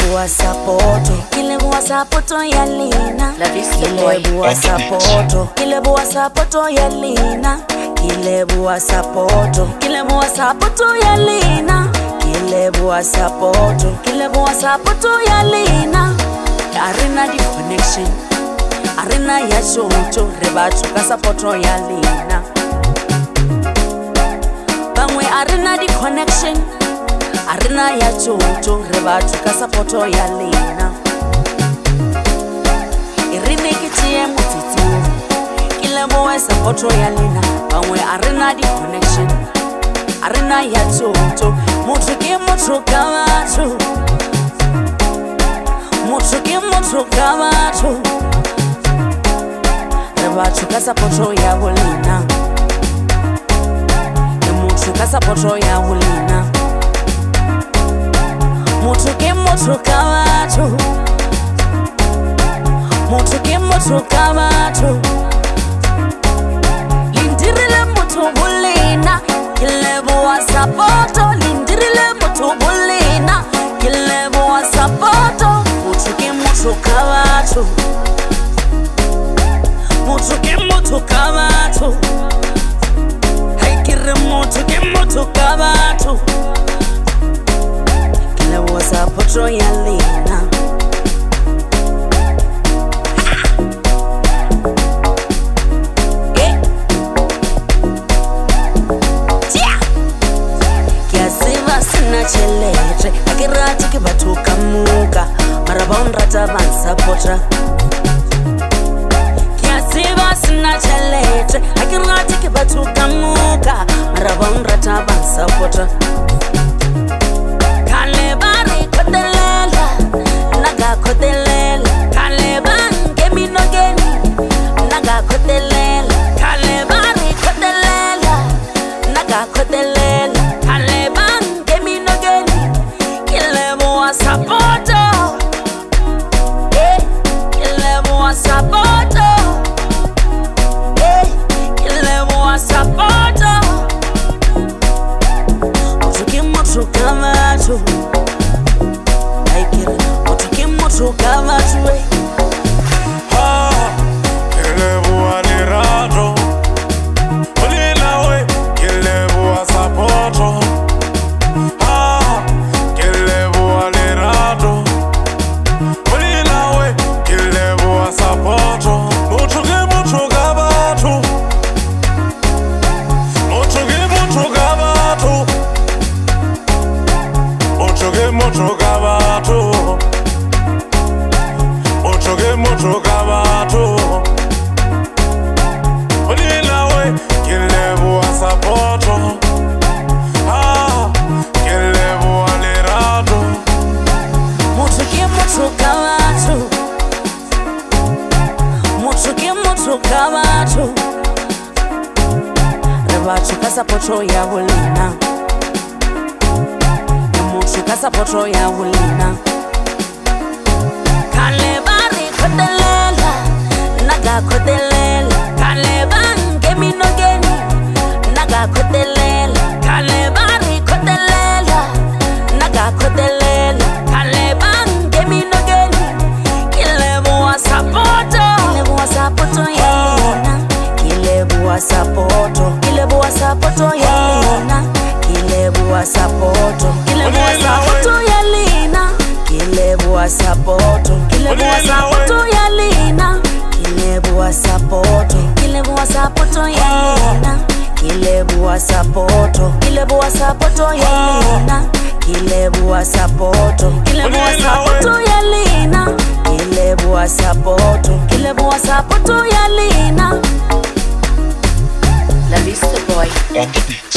bua sapoto, kile bua sapoto ya Lina. Kile bua sapoto, kile bua sapoto ya Lina. Kile bua sapoto, kile bua sapoto ya Lina. Kile bua sapoto, kile bua sapoto ya Lina. Arena di connection, arena ya shoto, rebatu ka sapoto ya Lina. Bangwe arena di connection, arena ya shoto, rebatu ka sapoto ya Lina. Irine kitie mutiti, kile bua sapoto ya Lina. Bangwe arena di connection, arena ya shoto, mutuki mutuka watu. Mutuka watu rebatu ka sapoto ya Lina. Mutuka sapoto ya Lina. Mutuka watu. Mutuka watu. Lindirile mutubulina, kile bua sapoto. Lindirile mutubulina, kile bua sapoto. Mutuka watu. Mutuka watu. Haikire mutuka watu. Kile bua sapoto ya Lina. Kiasiva sina cheletre, akirati kibatuka muka. Marabonra taban sapota. Kiasiva sina cheletre, akirati kibatuka muka. Marabonra taban sapota. Kalebari kodelela, naga kodelela. Kaleban gemi no geni, naga kodelela. Kalebari kodelela, naga kodelela. Kaleban gemi no geni, kile bua sapoto. Sapoto, kile bua sapoto. Mutuka watu, aikire mutuka watu. Kile bua lirato, Lina we, kile bua sapoto. Kile bua lirato, Lina we, kile bua sapoto. Mutuka watu. Mutuka watu. Mutuka watu. Mutuka watu. Lina we, kile bua sapoto. Kile bua lirato. Mutuka watu. Mutuka watu. Rebatu ka sapoto ya Lina. Mutuka sapoto ya Lina. Kalebari kodelela, naga kodelela. Kaleban gemi no geni, naga kodelela. Kalebari kodelela, naga kodelela. Kaleban gemi no geni, kile bua sapoto. Kile bua sapoto ya Lina. Kile bua sapoto. Kile bua sapoto ya Lina. Kile bua sapoto. Kile bua sapoto ya Lina. Kile bua sapoto. Kile bua sapoto ya Lina. Kile bua sapoto. Kile bua sapoto ya Lina. Kile bua sapoto. Kile bua sapoto ya Lina. Kile bua sapoto. Kile bua sapoto ya Lina. Kile bua sapoto. Kile bua sapoto ya Lina. La Vista Boy and the Beats.